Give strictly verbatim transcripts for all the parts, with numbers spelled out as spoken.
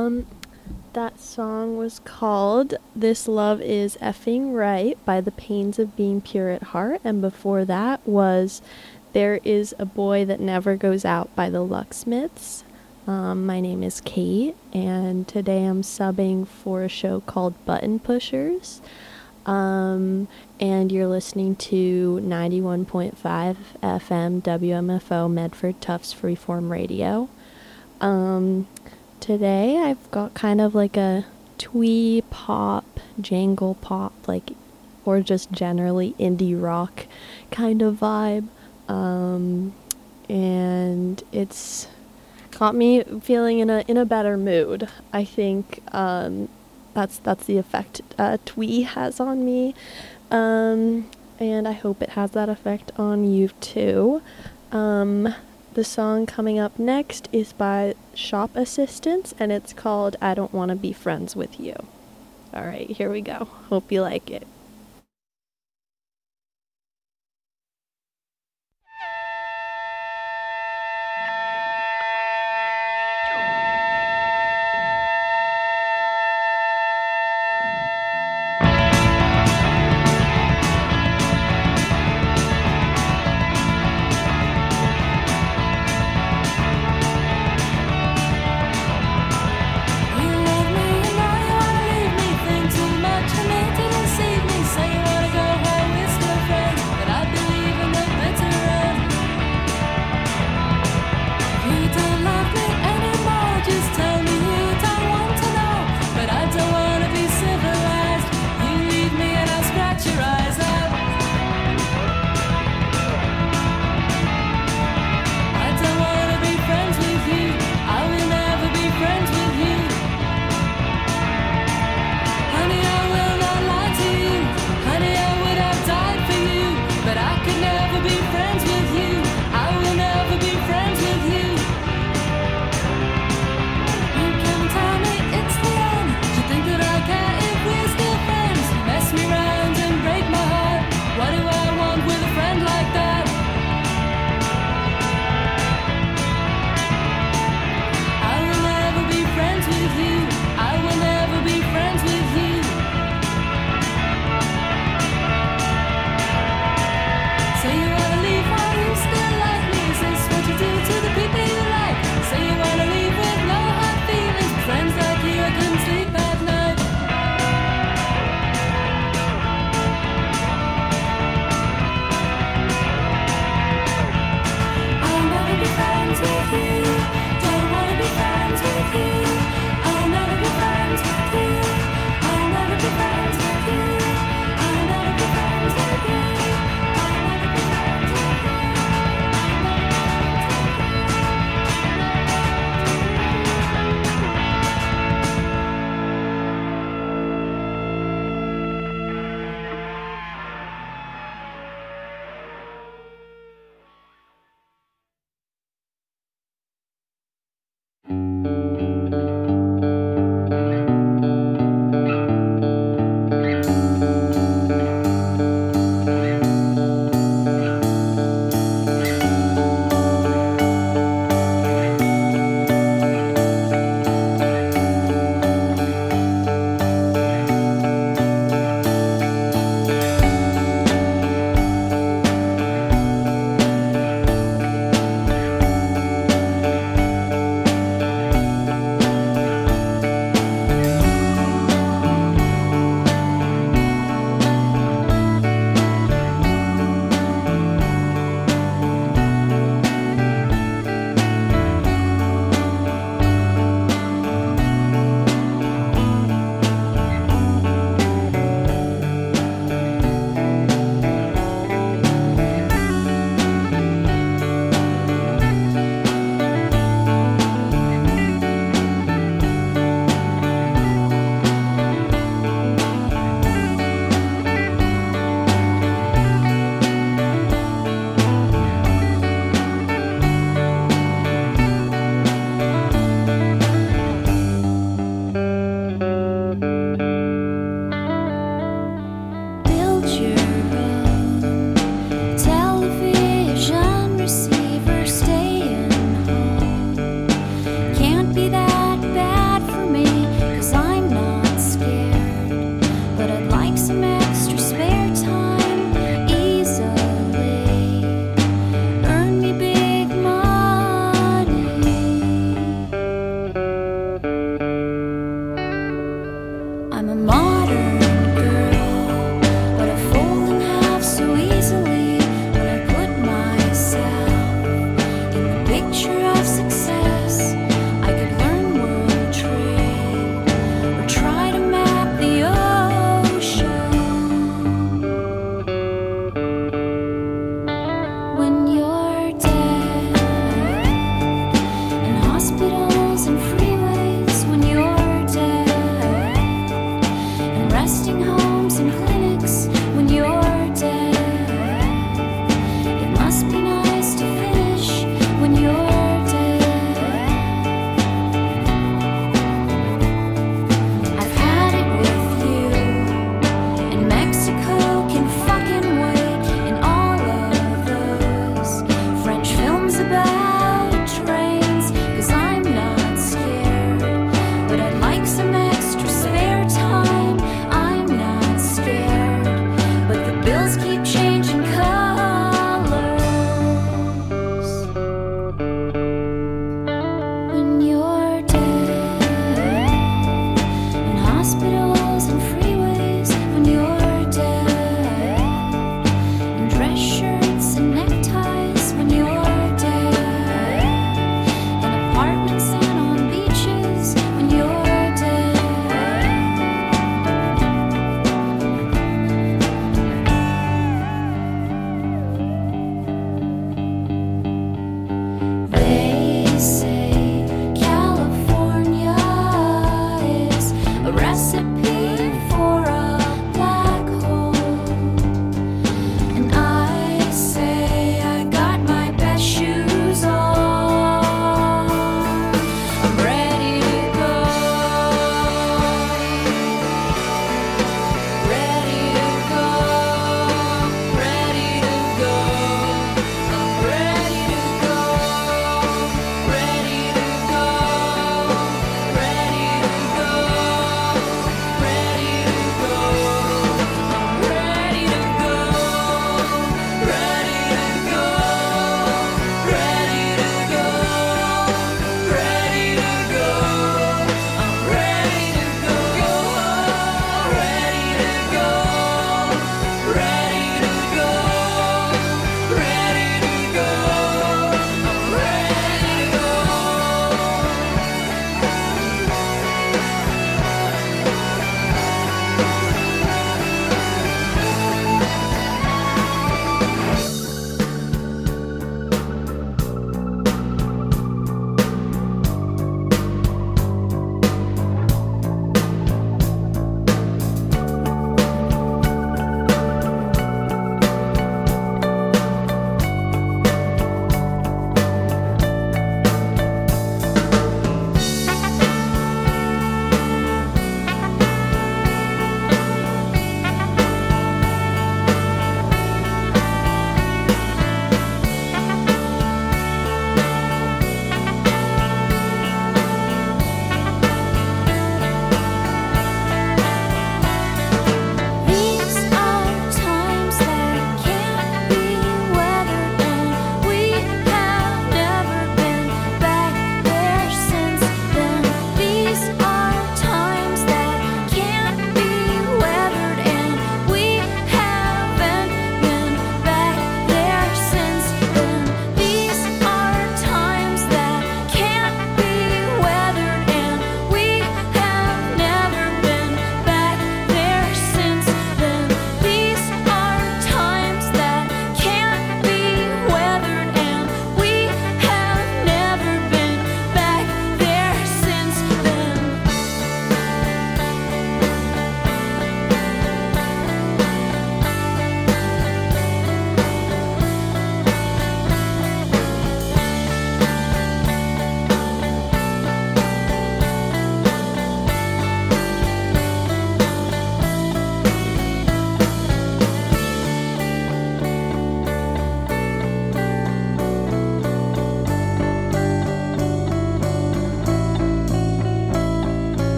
Um, that song was called This Love Is Effing Right by The Pains of Being Pure at Heart, and before that was There Is a Boy That Never Goes Out by the Lucksmiths. Um, my name is Kate, and today I'm subbing for a show called Button Pushers. Um, and you're listening to ninety-one point five F M W M F O Medford Tufts Freeform Radio. Um, today I've got kind of like a twee pop, jangle pop, like, or just generally indie rock kind of vibe. Um, and it's got me feeling in a in a better mood. I think um, that's that's the effect uh, twee has on me, um, and I hope it has that effect on you too. Um, the song coming up next is by Shop Assistants, and it's called I Don't Want to Be Friends with You. All right, here we go. Hope you like it. You love me and now you wanna leave me. Think too much and it didn't deceive me.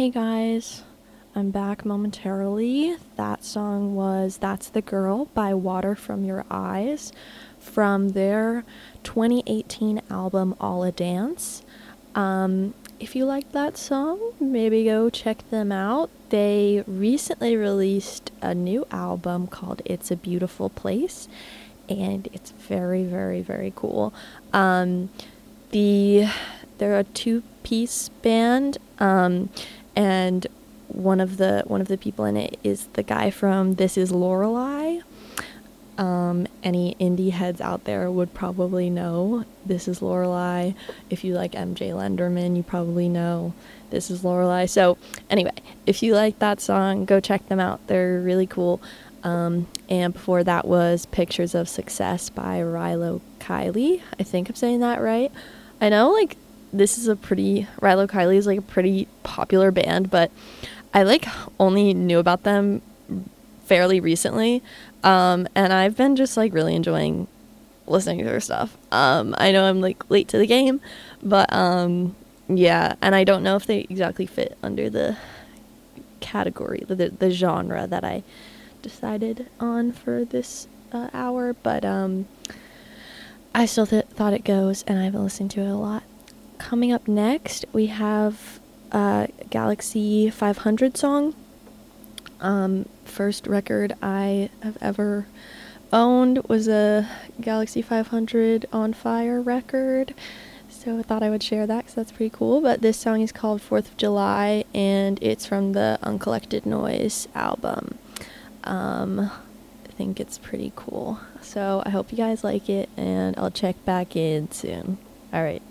Hey guys, I'm back momentarily. That song was That's the Girl by Water From Your Eyes from their twenty eighteen album All a Dance. Um, if you liked that song, maybe go check them out. They recently released a new album called It's a Beautiful Place, and it's very, very, very cool. Um, the they're a two-piece band, um, and one of the one of the people in it is the guy from This Is Lorelei. Um, any indie heads out there would probably know This Is Lorelei. If you like M J Lenderman, you probably know This Is Lorelei. So anyway, if you like that song, go check them out. They're really cool. Um, and before that was Pictures of Success by Rilo Kiley. I think I'm saying that right. I know, like, this is a pretty, Rilo Kiley is like a pretty popular band, but I like only knew about them fairly recently. Um, and I've been just like really enjoying listening to their stuff. Um, I know I'm like late to the game, but, um, yeah, and I don't know if they exactly fit under the category, the, the genre that I decided on for this uh, hour, but, um, I still th- thought it goes, and I've been listening to it a lot. Coming up next, we have a Galaxy five hundred song. Um, first record I have ever owned was a Galaxy five hundred On Fire record, so I thought I would share that because that's pretty cool. But this song is called fourth of July, and it's from the Uncollected Noise album. Um, I think it's pretty cool. So I hope you guys like it, and I'll check back in soon. All right.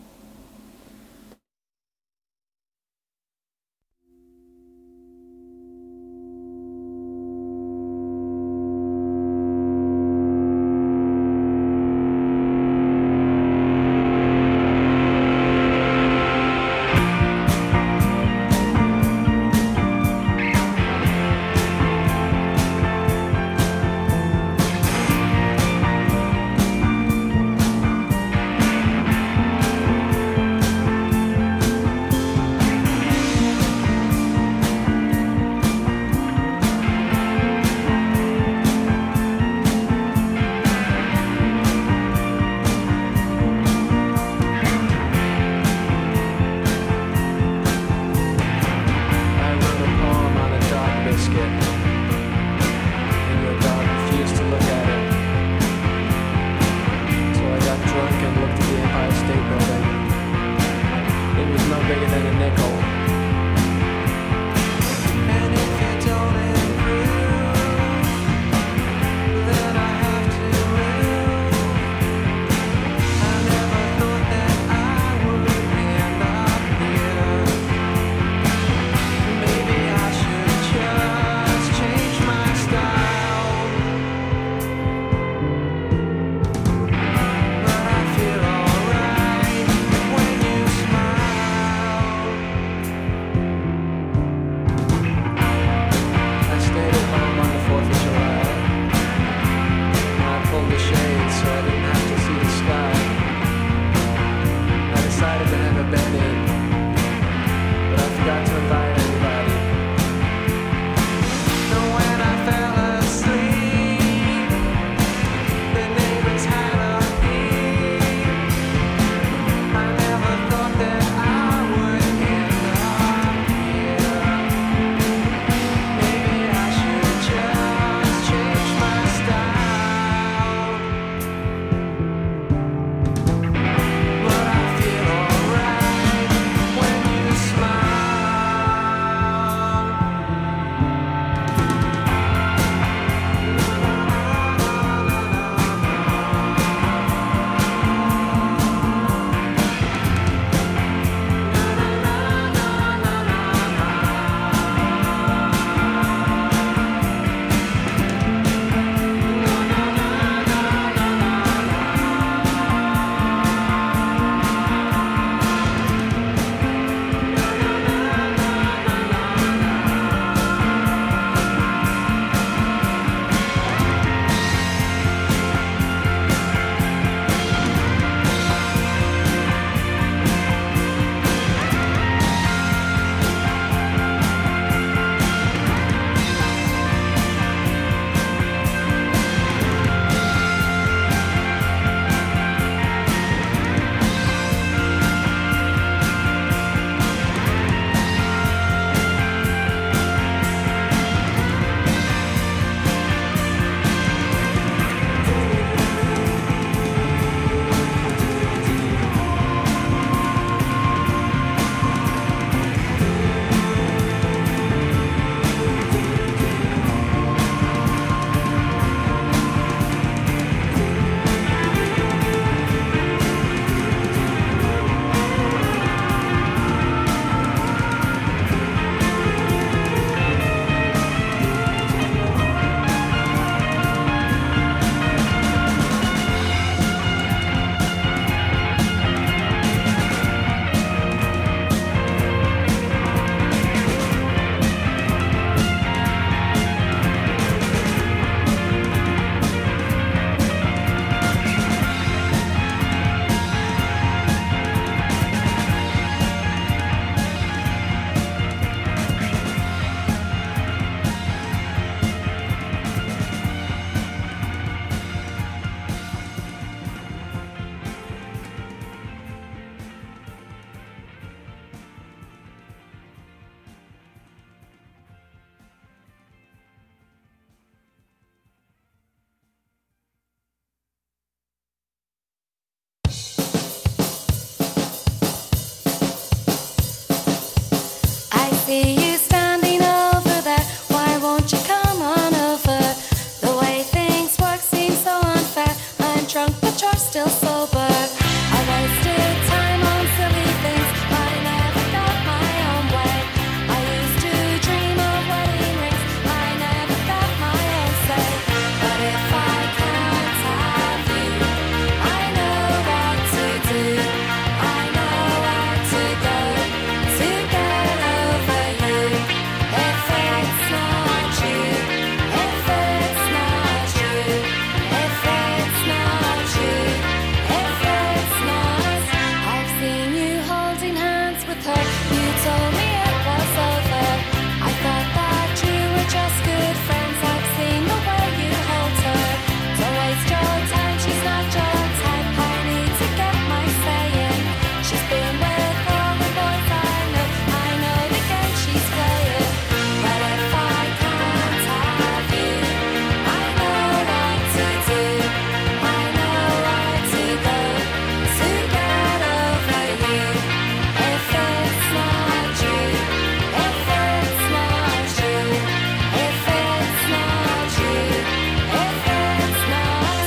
see you standing over there. Why won't you come on over? The way things work seems so unfair. I'm drunk but you're still sober. I wasted time on silly things. I never got my own way. I used to dream of wedding rings. I never got my own say. But if I can't have you, I know what to do. I know where to go to get over you. If it's not you, if it's not you, if it's not you, if it's not. I've seen you holding hands with her. You told me it was over. I thought that you were just good friends. I've seen the way you hold her. Don't waste your time, she's not your type. I need to get my say in. She's been with all the boys I know. I know the game she's playing. But if I can't have you, I know what to do. I know where to go to get over you. If it's not you, if it's not you, if it's not you, if it's not.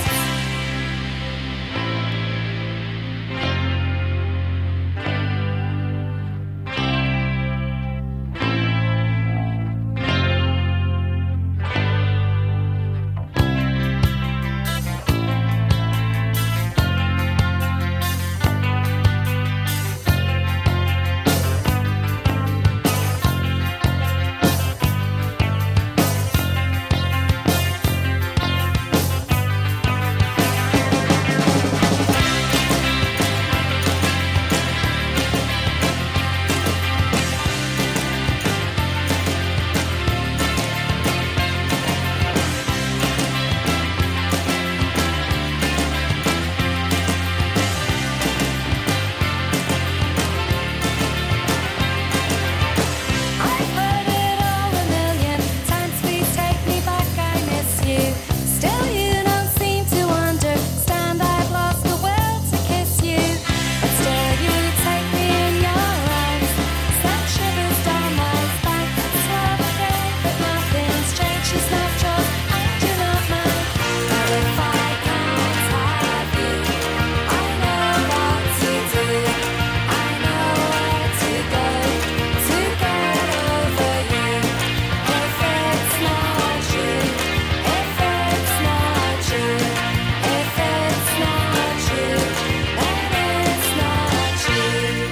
I've heard it all a million times. Please take me back, I miss you. Still, you don't seem to understand. I've lost the will to kiss you, but still, you take me in your arms. Send shivers down my spine. It's love again, but nothing's changed. She's not yours, and you're not mine. But if I can't have you, I know what to do. I know where to go to get over you. If it's not you, if it's not you, if it's not you, then it's not you.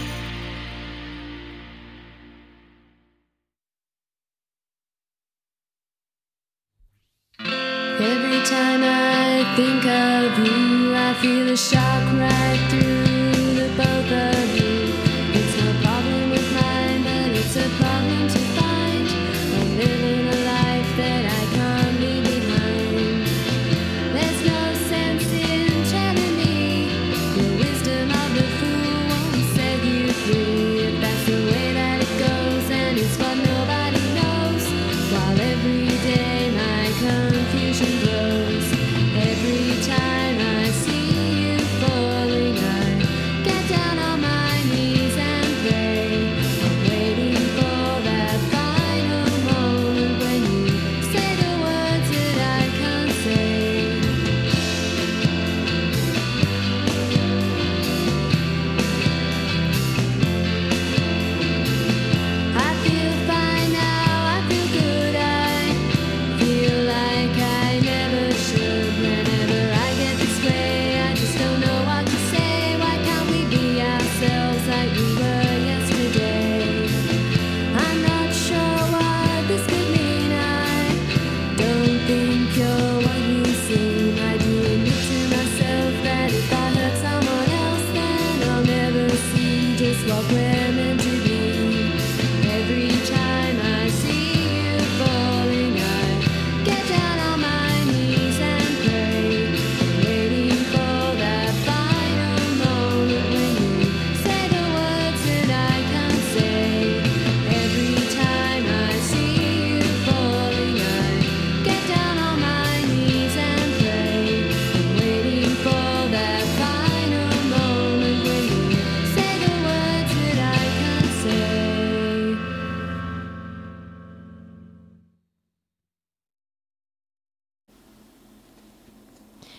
Every time I think of you, I feel a shock right through the both of you. It's no problem with mine, but it's a problem to find. I'm living a life that I can't leave behind. There's no sense in telling me the wisdom of the fool won't set you free. If that's the way that it goes, and it's what nobody knows. While every day my confusion grows. Every time I see you falling, I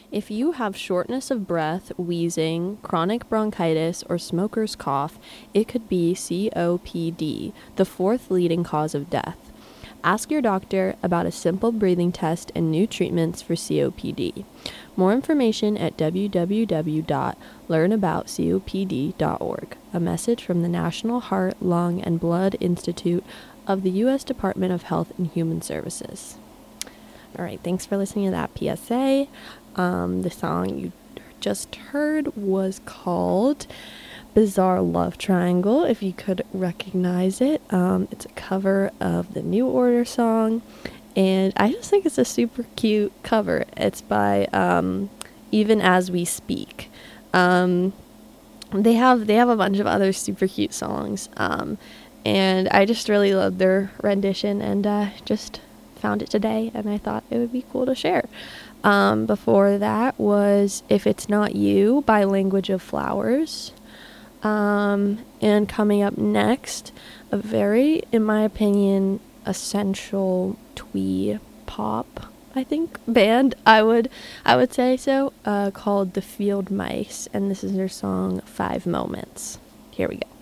If you have shortness of breath, wheezing, chronic bronchitis, or smoker's cough, it could be C O P D, the fourth leading cause of death. Ask your doctor about a simple breathing test and new treatments for C O P D. More information at w w w dot learn about copd dot org. A message from the National Heart, Lung, and Blood Institute of the U S Department of Health and Human Services. All right, thanks for listening to that P S A. Um, the song you just heard was called Bizarre Love Triangle, if you could recognize it. Um, it's a cover of the New Order song, and I just think it's a super cute cover. It's by um, Even As We Speak. Um, they have they have a bunch of other super cute songs, um, and I just really love their rendition, and uh, just found it today, and I thought it would be cool to share. Um, before that was If It's Not You by Language of Flowers. Um, and coming up next, a very, in my opinion, essential twee pop, I think, band, I would, I would say so, uh, called The Field Mice, and this is their song, Five Moments. Here we go.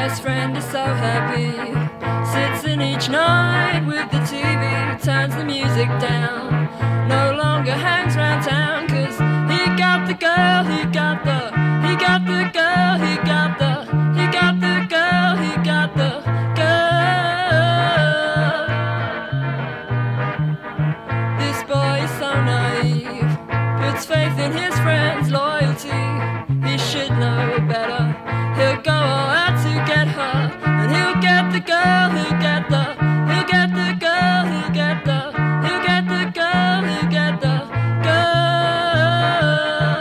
best friend is so happy. Sits in each night with the T V, turns the music down. No longer hangs round town, cause he got the girl, he got the, he got the girl, he got the, he got the girl, he got the girl. This boy is so naive, puts faith in his friend's loyalty. He should know better. He'll go all out to get her, and he'll get the girl, he'll get the, he'll get the girl, he'll get the, he'll get the girl, he'll get the girl.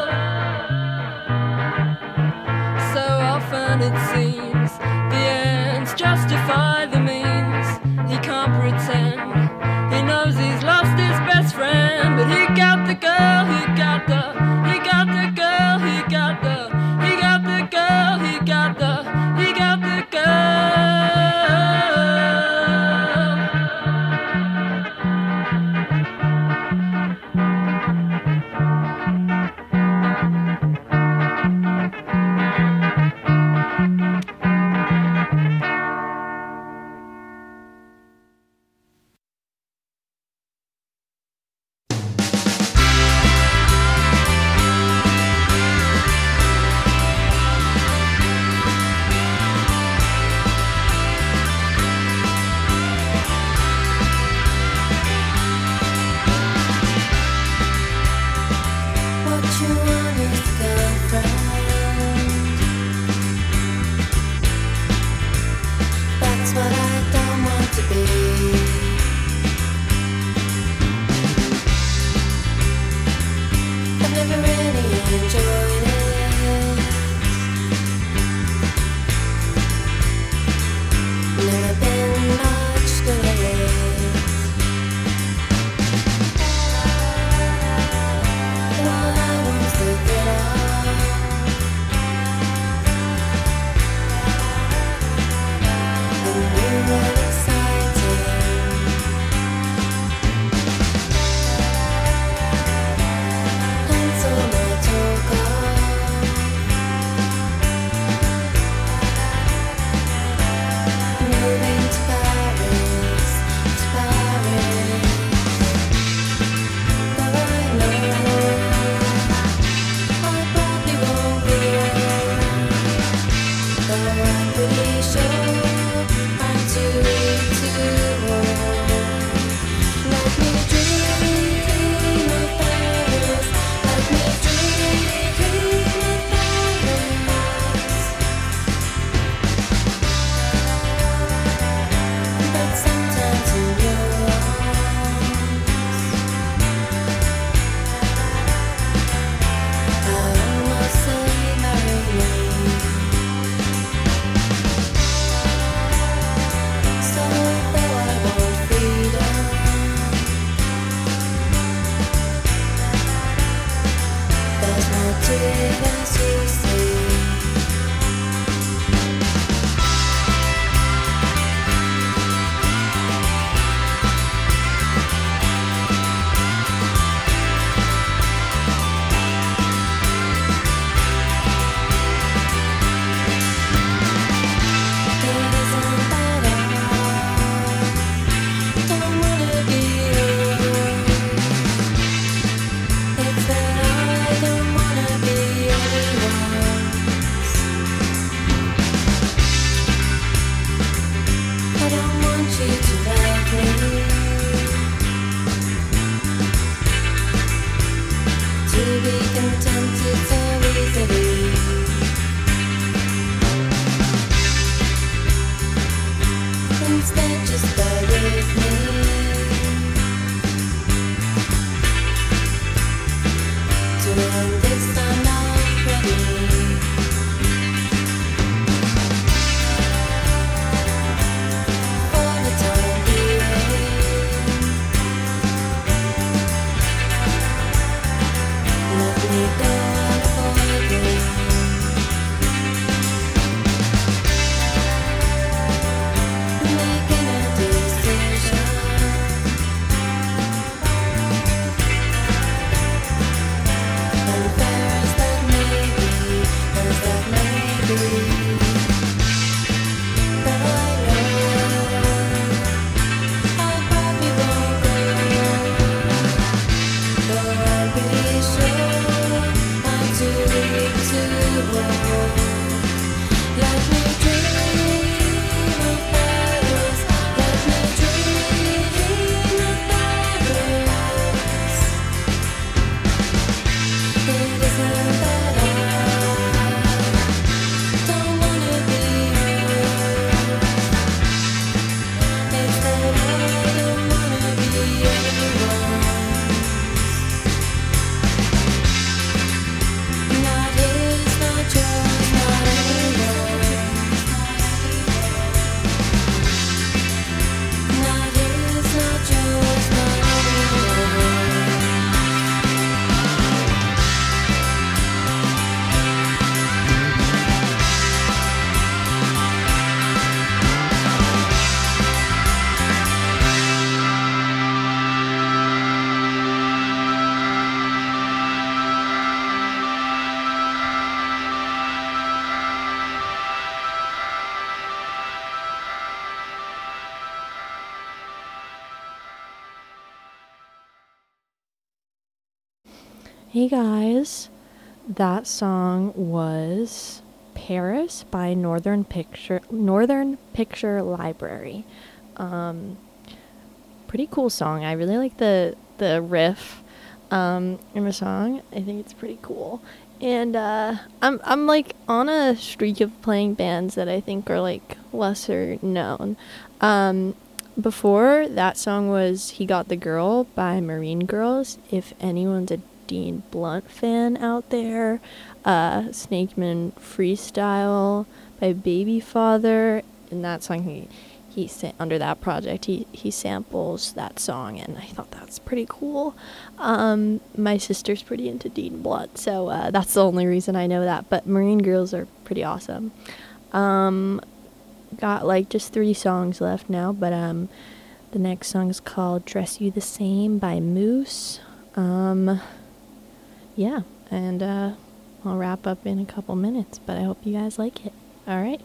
So often it seems the ends justify the means. He can't pretend, he knows he's lost his best friend, but he got the girl, he got the, he got the girl, he got the, he got the girl, he got the, he got the Making a decision. Hey guys, that song was Paris by Northern Picture Northern Picture Library. Um, pretty cool song. I really like the the riff um, in the song. I think it's pretty cool. And uh, I'm I'm like on a streak of playing bands that I think are like lesser known. Um, before that song was "He Got the Girl" by Marine Girls. If anyone's a Dean Blunt fan out there, uh, Snakeman Freestyle by Baby Father, and that song he he sa- under that project he he samples that song, and I thought that's pretty cool. Um, my sister's pretty into Dean Blunt, so uh, that's the only reason I know that. But Marine Girls are pretty awesome. Um, got like just three songs left now, but um, the next song is called "Dress You the Same" by Moose. Um. Yeah, and uh, I'll wrap up in a couple minutes, but I hope you guys like it. All right.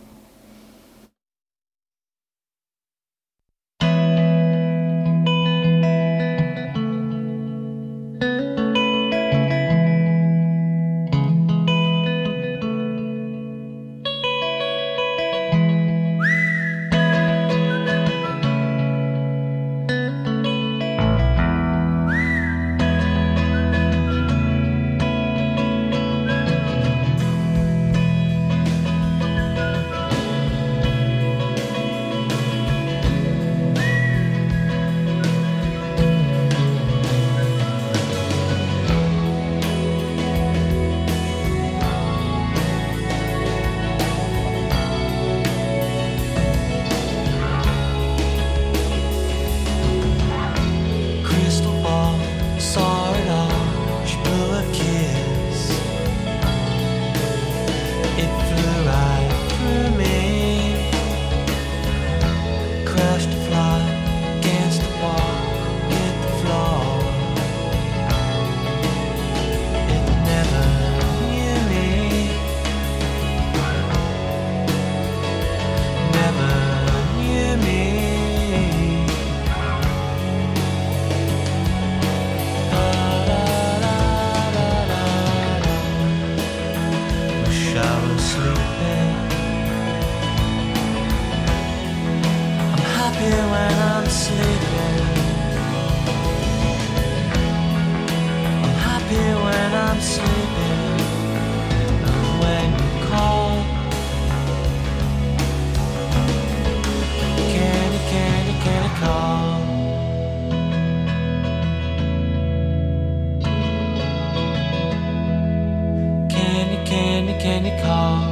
Can you call?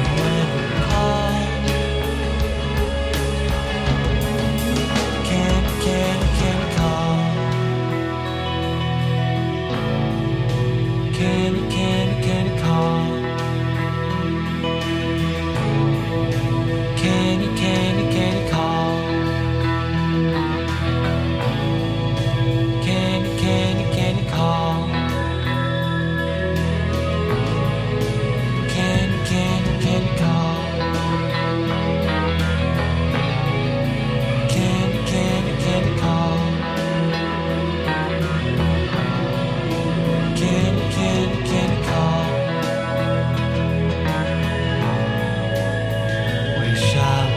Can't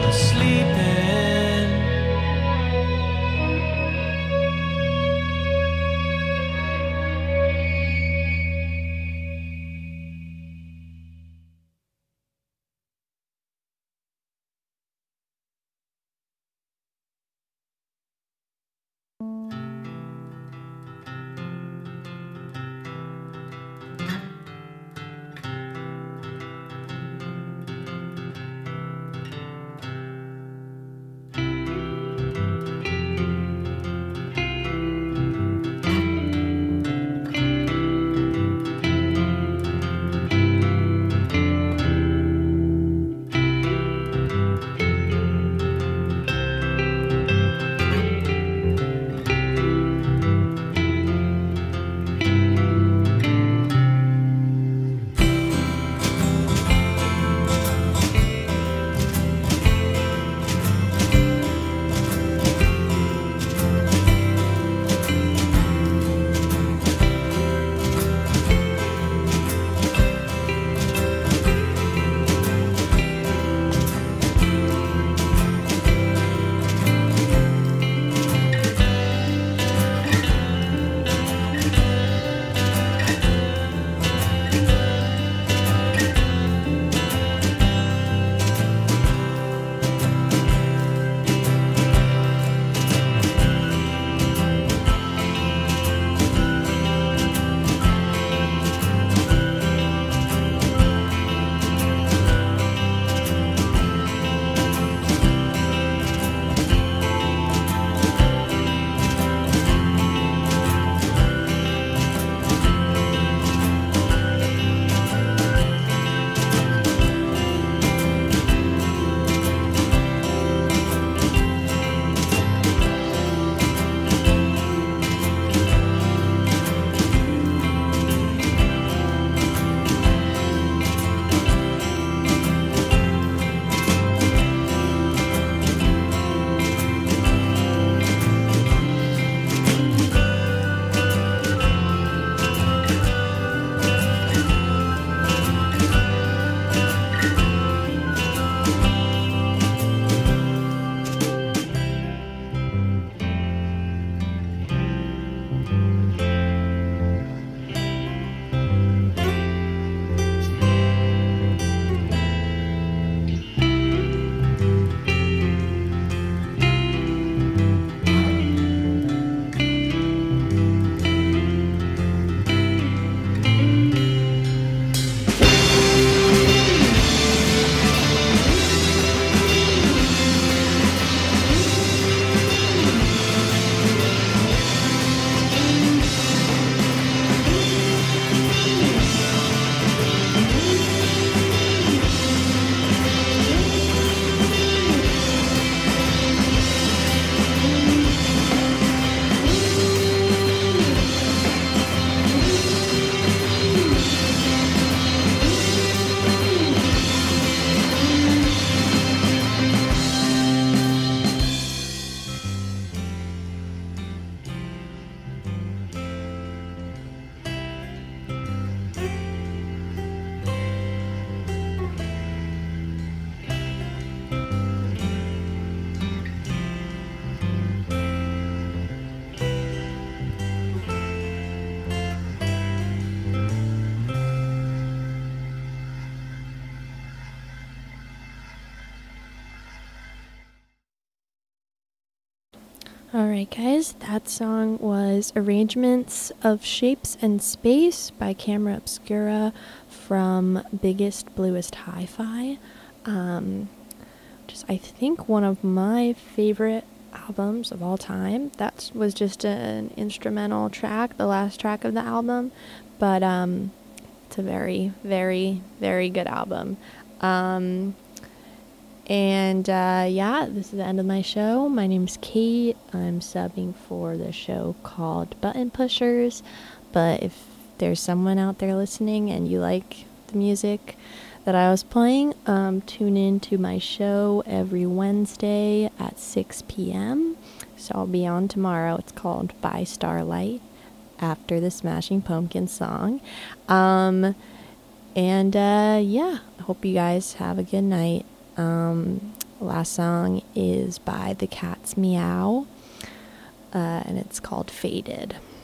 Alright guys, that song was Arrangements of Shapes and Space by Camera Obscura from Biggest Bluest Hi-Fi, um, which is I think one of my favorite albums of all time. That was just an instrumental track, the last track of the album, but um, it's a very, very, very good album. Um, And, uh, yeah, this is the end of my show. My name's Kate. I'm subbing for the show called Button Pushers. But if there's someone out there listening and you like the music that I was playing, um, tune in to my show every Wednesday at six p.m. So I'll be on tomorrow. It's called By Starlight, after the Smashing Pumpkins song. Um, and, uh, yeah, I hope you guys have a good night. Um, Last song is by The Cat's Meow, uh, and it's called Faded.